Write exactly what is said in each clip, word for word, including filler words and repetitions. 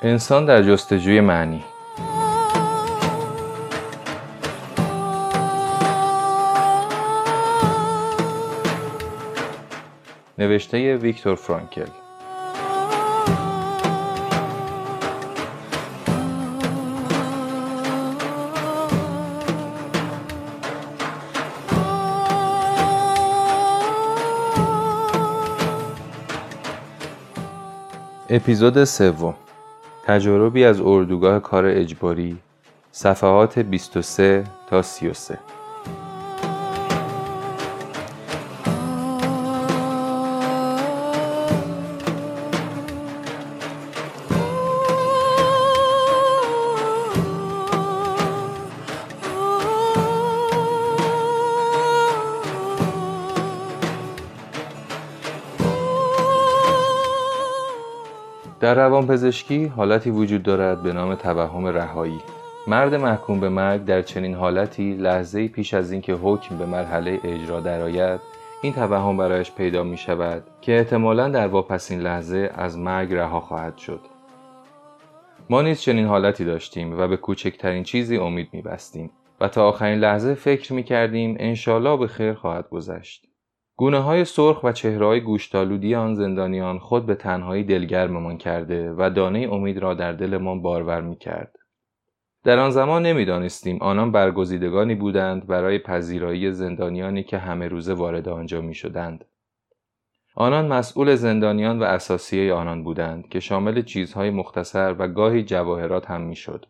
انسان در جستجوی معنی. نوشته ویکتور فرانکل. اپیزود سوم. تجاربی از اردوگاه کار اجباری، صفحات بیست و سه تا سی و سه. در روانپزشکی حالتی وجود دارد به نام توهم رهایی. مرد محکوم به مرگ در چنین حالتی لحظه‌ای پیش از اینکه حکم به مرحله اجرا درآید، این توهم برایش پیدا می شود که احتمالاً در واپسین لحظه از مرگ رها خواهد شد. ما نیز چنین حالتی داشتیم و به کوچکترین چیزی امید می بستیم و تا آخرین لحظه فکر می کردیم انشالله به خیر خواهد گذشت. گونه های سرخ و چهره های گوشتالودی آن زندانیان خود به تنهایی دلگرممان کرده و دانه امید را در دلمان بارور می کرد. در آن زمان نمی دانستیم آنان برگزیدگانی بودند برای پذیرایی زندانیانی که همه روزه وارد آنجا می شدند. آنان مسئول زندانیان و اساسیه آنان بودند که شامل چیزهای مختصر و گاهی جواهرات هم می شد.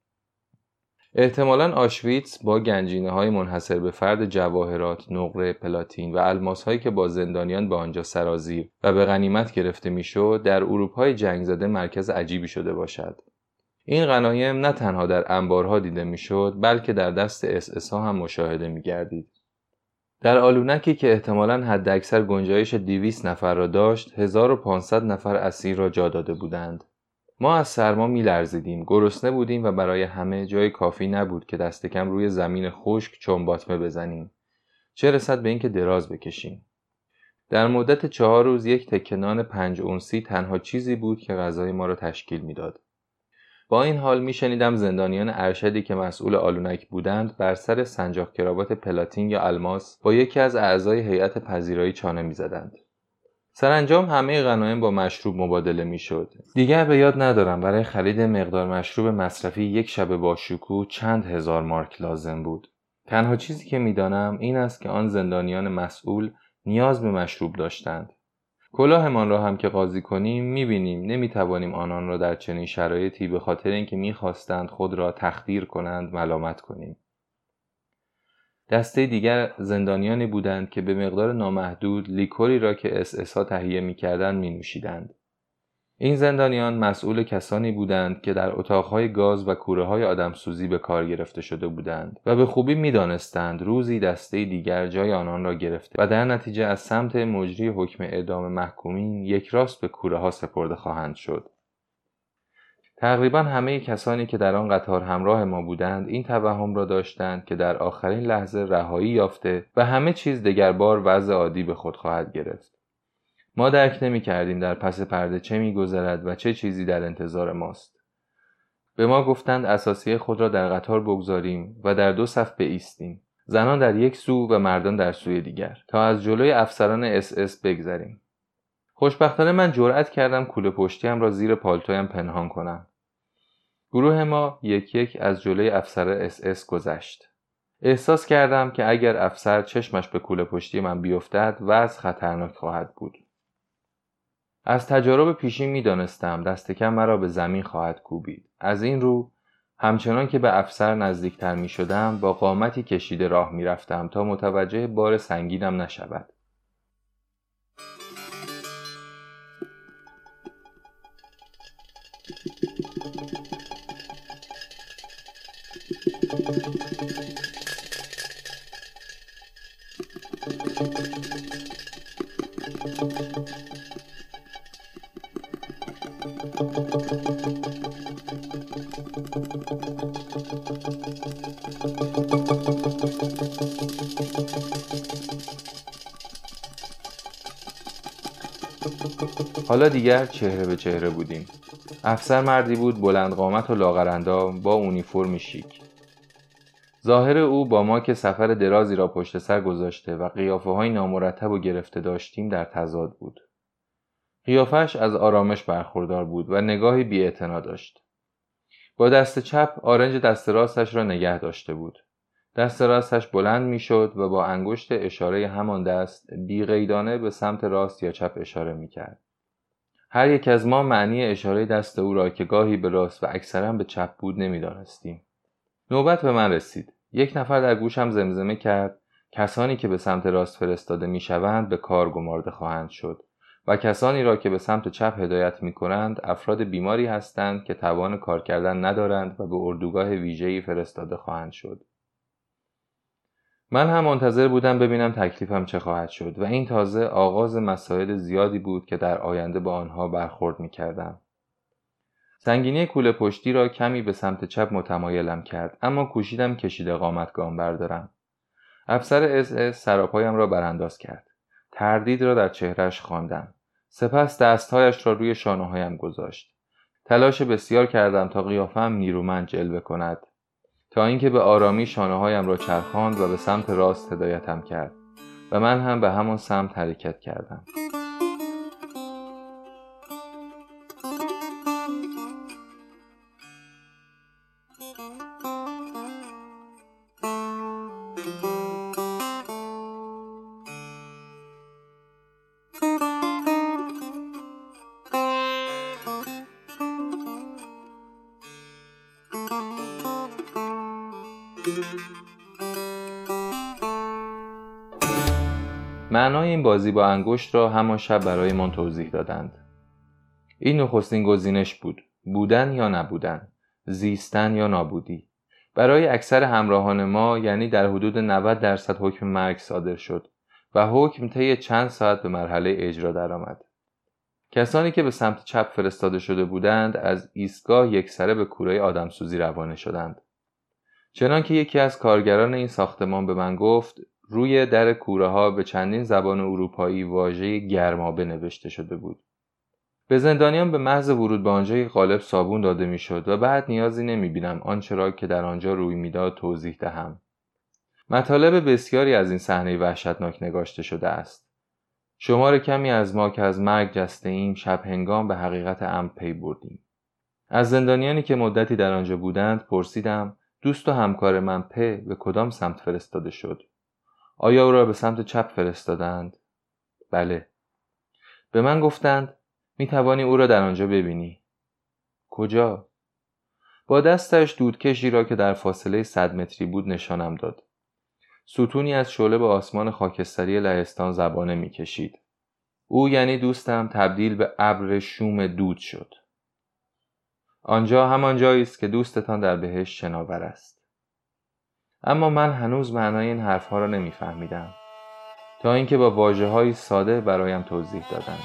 احتمالاً آشویتس با گنجینه‌های منحصر به فرد جواهرات، نقره، پلاتین و الماس‌هایی که با زندانیان به آنجا سرازیر و به غنیمت گرفته می‌شد، در اروپای جنگ زده مرکز عجیبی شده باشد. این غنایم نه تنها در انبارها دیده می‌شد، بلکه در دست اس اس ها هم مشاهده می‌گردید. در آلونکی که احتمالاً حداکثر گنجایش دویست نفر را داشت، هزار و پانصد نفر اسیر را جا داده بودند. ما از سرما می‌لرزیدیم، گرسنه بودیم و برای همه جای کافی نبود که دست کم روی زمین خشک چنباتمه بزنیم، چه رسد به اینکه دراز بکشیم. در مدت چهار روز یک تکه نان پنج اونسی تنها چیزی بود که غذای ما را تشکیل می‌داد. با این حال می‌شنیدم زندانیان ارشدی که مسئول آلونک بودند بر سر سنجاق کراوات پلاتین یا الماس با یکی از اعضای هیئت پذیرایی چانه می‌زدند. سرانجام همه غنایم با مشروب مبادله میشد. دیگر به یاد ندارم برای خرید مقدار مشروب مصرفی یک شب با شکوه چند هزار مارک لازم بود. تنها چیزی که میدانم این است که آن زندانیان مسئول نیاز به مشروب داشتند. کلاهمان را هم که قاضی کنیم میبینیم نمیتوانیم آنان را در چنین شرایطی به خاطر اینکه میخواستند خود را تخدیر کنند ملامت کنیم. دسته دیگر زندانیانی بودند که به مقدار نامحدود لیکوری را که اس اس ها تهیه می‌کردند می‌نوشیدند. این زندانیان مسئول کسانی بودند که در اتاقهای گاز و کوره‌های آدمسوزی به کار گرفته شده بودند و به خوبی می‌دانستند روزی دسته دیگر جای آنان را گرفته و در نتیجه از سمت مجری حکم اعدام محکومین یک راست به کوره‌ها سپرده خواهند شد. تقریبا همه کسانی که در آن قطار همراه ما بودند این توهم را داشتند که در آخرین لحظه رهایی یافته و همه چیز دگربار وضع عادی به خود خواهد گرفت. ما درک نمی کردیم در پس پرده چه می گذرد و چه چیزی در انتظار ماست. به ما گفتند اساسیه خود را در قطار بگذاریم و در دو صف بایستیم. زنان در یک سو و مردان در سوی دیگر تا از جلوی افسران اس اس بگذریم. خوشبختانه من جرأت کردم کوله پشتیم را زیر پالتویم پنهان کنم. گروه ما یک یک از جلوی افسر اس اس گذشت. احساس کردم که اگر افسر چشمش به کوله پشتی من بیفتد وضع خطرناک خواهد بود. از تجارب پیشین می دانستم دست کم مرا به زمین خواهد کوبید. از این رو همچنان که به افسر نزدیکتر می شدم با قامتی کشیده راه می رفتم تا متوجه بار سنگینم نشود. حالا دیگر چهره به چهره بودیم. افسر مردی بود بلند قامت و لاغرندام با اونیفرمی شیک. ظاهر او با ما که سفر درازی را پشت سر گذاشته و قیافه‌های نامرتب و گرفته داشتیم در تضاد بود. قیافش از آرامش برخوردار بود و نگاهی بی‌اعتنا داشت. با دست چپ آرنج دست راستش را نگه داشته بود. دست راستش بلند می شد و با انگشت اشاره همان دست بی‌قیدانه به سمت راست یا چپ اشاره می کرد. هر یک از ما معنی اشاره دست او را که گاهی به راست و اکثرا به چپ بود نمی دانستیم. نوبت به من رسید. یک نفر در گوشم زمزمه کرد کسانی که به سمت راست فرستاده می شوند به کار گمارده خواهند شد و کسانی را که به سمت چپ هدایت می کنند افراد بیماری هستند که توان کار کردن ندارند و به اردوگاه ویژه‌ای فرستاده خواهند شد. من هم منتظر بودم ببینم تکلیفم چه خواهد شد و این تازه آغاز مسائل زیادی بود که در آینده با آنها برخورد می کردم. سنگینی کوله پشتی را کمی به سمت چپ متمایلم کرد اما کوشیدم کشیده قامت گام بردارم. افسر اس اس سراپایم را برانداز کرد. تردید را در چهرهش خواندم. سپس دستهایش را روی شانه‌هایم گذاشت. تلاش بسیار کردم تا قیافه‌ام نیرومند جلوه کند تا اینکه به آرامی شانه‌هایم را چرخاند و به سمت راست هدایتم کرد و من هم به همان سمت حرکت کردم. معنای این بازی با انگشت را همان شب برای من توضیح دادند. این نخستین گزینش بود، بودن یا نبودن، زیستن یا نابودی. برای اکثر همراهان ما یعنی در حدود نود درصد حکم مرگ صادر شد و حکم طی چند ساعت به مرحله اجرا درآمد. کسانی که به سمت چپ فرستاده شده بودند از ایستگاه یکسره به کوره آدمسوزی روانه شدند. چنانکه یکی از کارگران این ساختمان به من گفت روی در کوره ها به چندین زبان اروپایی واژه گرمابه نوشته شده بود. به زندانیان به محض ورود به آنجا غالب صابون داده میشد و بعد نیازی نمیبینم آنچه را که در آنجا روی میداد توضیح دهم. مطالب بسیاری از این صحنه وحشتناک نگاشته شده است. شمار کمی از ما که از مرگ جسته ایم شب هنگام به حقیقت امر پی بردیم. از زندانیانی که مدتی در آنجا بودند پرسیدم دوست و همکار من پ به کدام سمت فرستاده شد؟ آیا او را به سمت چپ فرستادند؟ بله. به من گفتند می توانی او را در آنجا ببینی. کجا؟ با دستش دودکشی را که در فاصله صد متری بود نشانم داد. ستونی از شعله به آسمان خاکستری لهستان زبانه می کشید. او یعنی دوستم تبدیل به ابر شوم دود شد. آنجا همان جایی است که دوستتان در بهشت شناور است. اما من هنوز معنای این حرفها را نمی‌فهمیدم تا اینکه با واژه‌های ساده برایم توضیح دادند.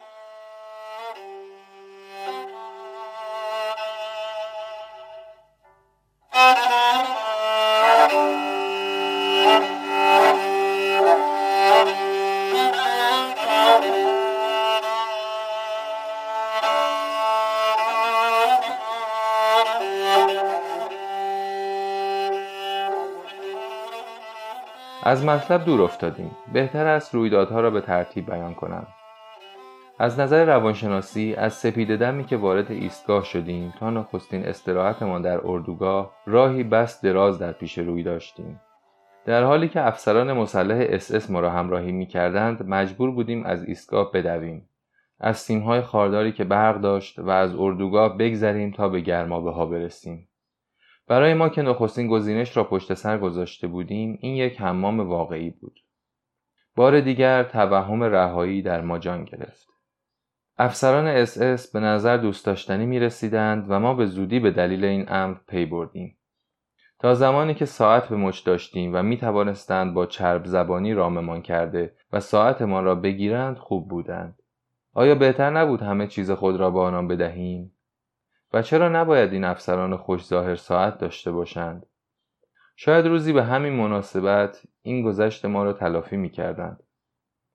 از مطلب دور افتادیم. بهتر است رویدادها را به ترتیب بیان کنم. از نظر روانشناسی از سپیده دمی که وارد ایستگاه شدیم تا نخستین استراحتمان در اردوگاه راهی بس دراز در پیش روی داشتیم. در حالی که افسران مسلح اس اس ما را همراهی می کردند مجبور بودیم از ایستگاه بدویم. از سیم‌های خارداری که برق داشت و از اردوگاه بگذریم تا به گرمابه ها برسیم. برای ما که نخستین گزینش را پشت سر گذاشته بودیم این یک حمام واقعی بود. بار دیگر توهم رهایی در ما جان گرفت. افسران اس اس به نظر دوست داشتنی می رسیدند و ما به زودی به دلیل این امر پی بردیم. تا زمانی که ساعت به مچ داشتیم و می توانستند با چرب زبانی راممان کرده و ساعتمان را بگیرند خوب بودند. آیا بهتر نبود همه چیز خود را به آنان بدهیم؟ و چرا نباید این افسران خوش ظاهر ساعت داشته باشند؟ شاید روزی به همین مناسبت این گذشت ما را تلافی می کردند.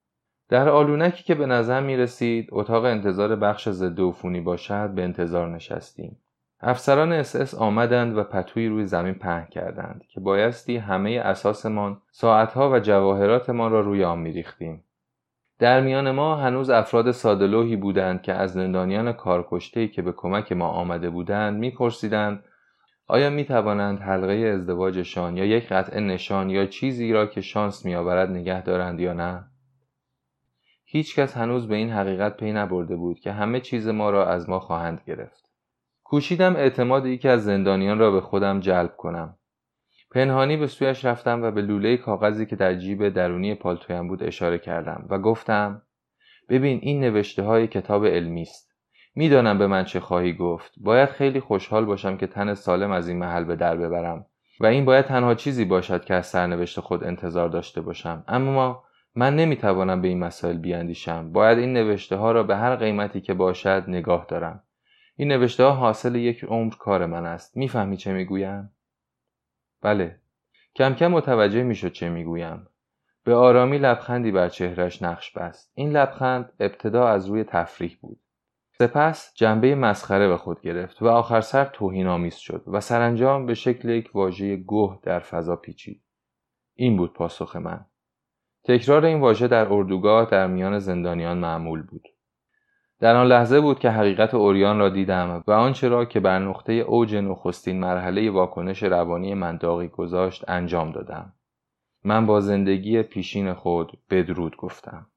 در آلونکی که به نظر می رسید اتاق انتظار بخش ضد عفونی باشد به انتظار نشستیم. افسران اس اس آمدند و پتویی روی زمین پهن کردند که بایستی همه اساسمان، ساعتها و جواهراتمان را روی آن می ریختیم. در میان ما هنوز افراد ساده‌لوحی بودند که از زندانیان کارکشته‌ای که به کمک ما آمده بودند می پرسیدند آیا می توانند حلقه ازدواجشان یا یک قطعه نشان یا چیزی را که شانس می آورد نگه دارند یا نه؟ هیچ کس هنوز به این حقیقت پی نبرده بود که همه چیز ما را از ما خواهند گرفت. کوشیدم اعتماد یکی از زندانیان را به خودم جلب کنم. پنهانی به سویش رفتم و به لوله کاغذی که در جیب درونی پالتویم بود اشاره کردم و گفتم ببین این نوشته های کتاب علمی است. میدانم به من چه خواهی گفت. باید خیلی خوشحال باشم که تن سالم از این محل به در ببرم و این باید تنها چیزی باشد که از سرنوشت خود انتظار داشته باشم. اما من نمیتوانم به این مسائل بیاندیشم. باید این نوشته ها را به هر قیمتی که باشد نگاه دارم. این نوشته ها حاصل یک عمر کار من است. میفهمی چه میگویم؟ بله. کم کم متوجه میشد چه میگویم. به آرامی لبخندی بر چهرهش نقش بست. این لبخند ابتدا از روی تفریح بود. سپس جنبه مسخره به خود گرفت و آخر سر توهین‌آمیز شد و سرانجام به شکل یک واژه گوه در فضا پیچید. این بود پاسخ من. تکرار این واژه در اردوگاه در میان زندانیان معمول بود. در آن لحظه بود که حقیقت عریان را دیدم و آنچه را که بر نقطه اوج نخستین مرحله واکنش روانی من داغی گذاشت انجام دادم. من با زندگی پیشین خود بدرود گفتم.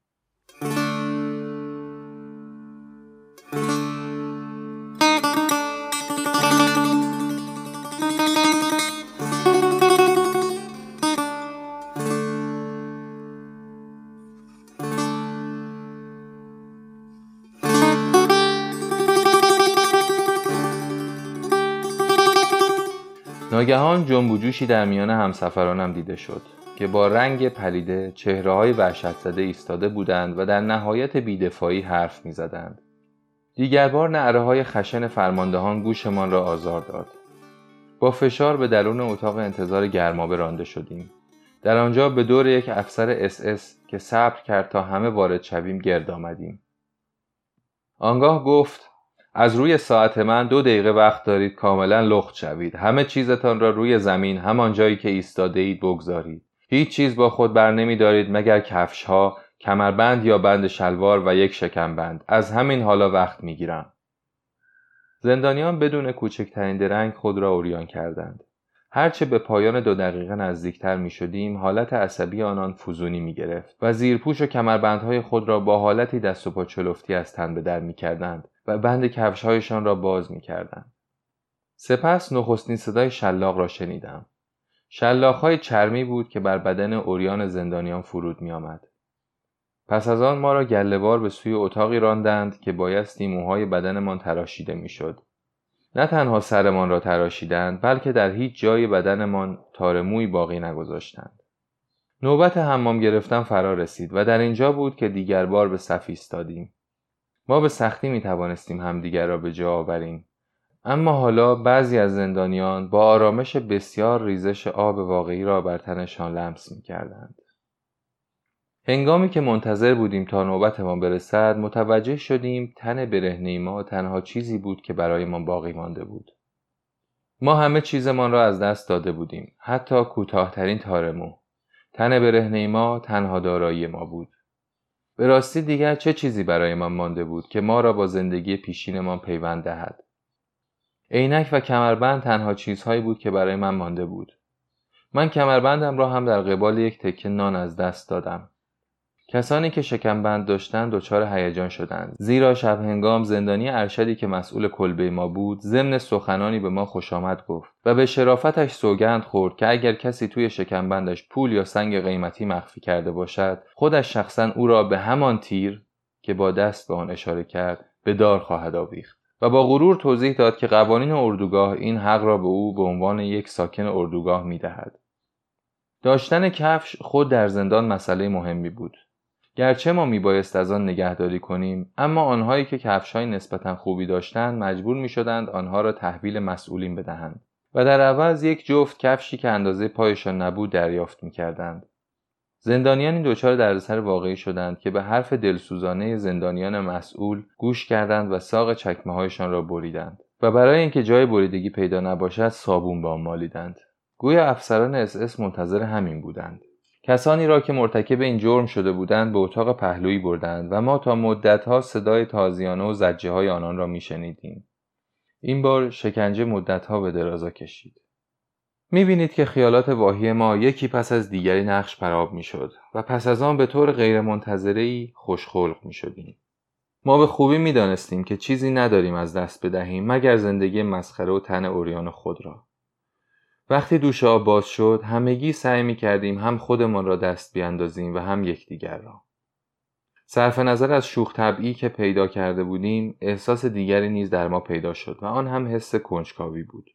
ناگهان جنب و جوشی در میان همسفرانم دیده شد که با رنگ پلیده چهره‌های وحشت‌زده ایستاده بودند و در نهایت بی‌دفاعی حرف می‌زدند. دیگر بار نعره‌های خشن فرماندهان گوشمان را آزار داد. با فشار به درون اتاق انتظار گرمابه رانده شدیم. در آنجا به دور یک افسر اس اس که صبر کرد تا همه وارد شویم گرد آمدیم. آنگاه گفت از روی ساعت من دو دقیقه وقت دارید کاملا لخت شوید. همه چیزتان را روی زمین همان جایی که ایستاده اید بگذارید. هیچ چیز با خود بر نمی دارید مگر کفش ها، کمربند یا بند شلوار و یک شکمبند. از همین حالا وقت می گیرم. زندانیان بدون کوچکترین درنگ خود را عریان کردند. هرچه به پایان دو دقیقه نزدیکتر می شدیم حالت عصبی آنان فزونی می گرفت و زیرپوش و کمربندهای خود را با حالتی دست و پا چلفتی از تن به در می کردند و بند کفش‌هایشان را باز می‌کردند. سپس نخستین صدای شلاق را شنیدم. شلاق‌های چرمی بود که بر بدن عریان زندانیان فرود می‌آمد. پس از آن ما را گله‌وار به سوی اتاقی راندند که بایستی موهای بدنمان تراشیده می‌شد. نه تنها سرمان را تراشیدند بلکه در هیچ جای بدنمان تار مویی باقی نگذاشتند. نوبت حمام گرفتن فرا رسید و در اینجا بود که دیگر بار به صف ایستادیم. ما به سختی می توانستیم همدیگر را به جا آوریم. اما حالا بعضی از زندانیان با آرامش بسیار ریزش آب واقعی را بر تنشان لمس می کردند. هنگامی که منتظر بودیم تا نوبت ما برسد متوجه شدیم تن برهنه ما تنها چیزی بود که برای ما باقی مانده بود. ما همه چیزمان را از دست داده بودیم، حتی کوتاه‌ترین تار مو. تن برهنه ما تنها دارایی ما بود. به راستی دیگر چه چیزی برای من مانده بود که ما را با زندگی پیشینمان پیوند دهد؟ عینک و کمربند تنها چیزهایی بود که برای من مانده بود. من کمربندم را هم در قبال یک تکه نان از دست دادم. کسانی که شکمبند داشتند دچار هیجان شدند، زیرا شب هنگام زندانی ارشدی که مسئول کلبه ما بود ضمن سخنانی به ما خوش آمد گفت و به شرافتش سوگند خورد که اگر کسی توی شکمبندش پول یا سنگ قیمتی مخفی کرده باشد خودش شخصا او را به همان تیر که با دست به آن اشاره کرد به دار خواهد آویخت و با غرور توضیح داد که قوانین اردوگاه این حق را به او به عنوان یک ساکن اردوگاه می‌دهد. داشتن کفش خود در زندان مسئله مهمی بود. گرچه ما میبایست از آن نگهداری کنیم، اما آنهایی که کفش‌های نسبتاً خوبی داشتند مجبور میشدند آنها را تحویل مسئولین بدهند و در عوض یک جفت کفشی که اندازه پایشان نبود دریافت میکردند. زندانیانی دچار دردسر واقعی شدند که به حرف دلسوزانه زندانیان مسئول گوش کردند و ساق چکمه‌هایشان را بریدند و برای اینکه جای بریدگی پیدا نباشد صابون به آن مالیدند. گویا افسران اس اس منتظر همین بودند. کسانی را که مرتکب این جرم شده بودند به اتاق پهلویی بردند و ما تا مدت‌ها صدای تازیانه و زجه‌های آنان را می‌شنیدیم. این بار شکنجه مدت‌ها به درازا کشید. می‌بینید که خیالات واهی ما یکی پس از دیگری نقش پرآب می‌شد و پس از آن به طور غیرمنتظره‌ای خوشخلق می‌شدیم. ما به خوبی می‌دانستیم که چیزی نداریم از دست بدهیم مگر زندگی مسخره و تن عریان خود را. وقتی دوش آب باز شد، همگی سعی می‌کردیم هم خودمان را دست بیاندازیم و هم یکدیگر را. صرف نظر از شوخ طبعی که پیدا کرده بودیم، احساس دیگری نیز در ما پیدا شد و آن هم حس کنجکاوی بود.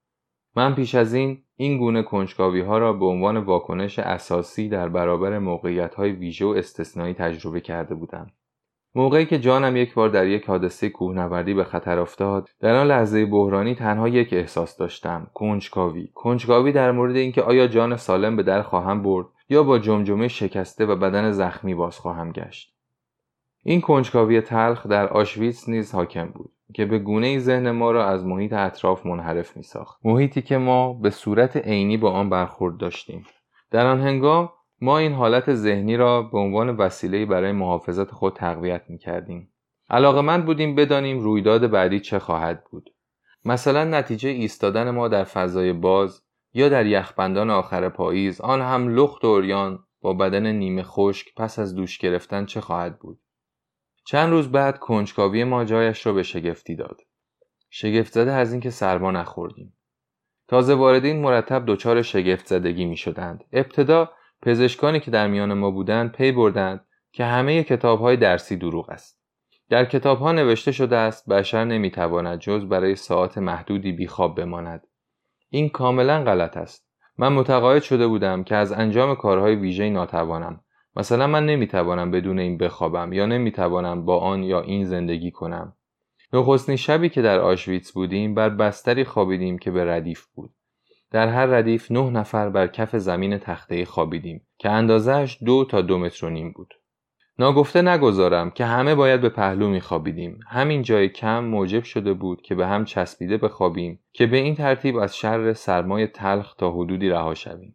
من پیش از این این گونه کنجکاوی‌ها را به عنوان واکنش اساسی در برابر موقعیت‌های ویژه و استثنایی تجربه کرده بودم. موقعی که جانم یک بار در یک حادثه کوهنوردی به خطر افتاد، در آن لحظه بحرانی تنها یک احساس داشتم: کنجکاوی. کنجکاوی در مورد اینکه آیا جان سالم به در خواهم برد یا با جمجمه شکسته و بدن زخمی باز خواهم گشت. این کنجکاوی تلخ در آشویتس نیز حاکم بود که به گونه‌ای ذهن ما را از محیط اطراف منحرف می‌ساخت. محیطی که ما به صورت عینی با آن برخورد داشتیم. در آن هنگام ما این حالت ذهنی را به عنوان وسیله‌ای برای محافظت خود تقویت می‌کردیم. علاقه‌مند بودیم بدانیم رویداد بعدی چه خواهد بود. مثلا نتیجه ایستادن ما در فضای باز یا در یخبندان آخر پاییز، آن هم لخت و عریان با بدن نیمه خشک پس از دوش گرفتن چه خواهد بود. چند روز بعد کنجکاوی ما جایش را به شگفتی داد. شگفت زده از اینکه سرما نخوردیم. تازه واردین مرتب دچار شگفت زدگی می شدند. ابتدا پزشکانی که در میان ما بودند پی بردند که همه کتاب‌های درسی دروغ است. در کتاب‌ها نوشته شده است بشر نمی‌تواند جز برای ساعات محدودی بیخواب بماند. این کاملا غلط است. من متقاعد شده بودم که از انجام کارهای ویژه‌ای ناتوانم. مثلا من نمیتوانم بدون این بخوابم یا نمیتوانم با آن یا این زندگی کنم. نخستین شبی که در آشویتس بودیم بر بستری خوابیدیم که به ردیف بود. در هر ردیف نه نفر بر کف زمین تخته‌ای خوابیدیم که اندازه‌اش دو تا دو متر و نیم بود. ناگفته نگذارم که همه باید به پهلو میخوابیدیم. همین جای کم موجب شده بود که به هم چسبیده بخوابیم که به این ترتیب از شر سرمای تلخ تا حدودی رها شویم.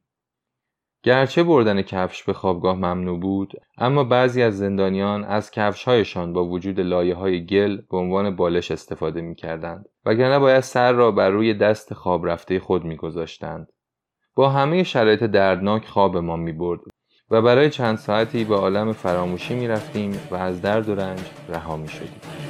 گرچه بردن کفش به خوابگاه ممنوع بود، اما بعضی از زندانیان از کفش‌هایشان با وجود لایه‌های گل به عنوان بالش استفاده می‌کردند، وگرنه باید سر را بر روی دست خواب رفته خود می‌گذاشتند. با همه شرایط دردناک خواب ما می‌برد و برای چند ساعتی به عالم فراموشی می‌رفتیم و از درد و رنج رها می‌شدیم.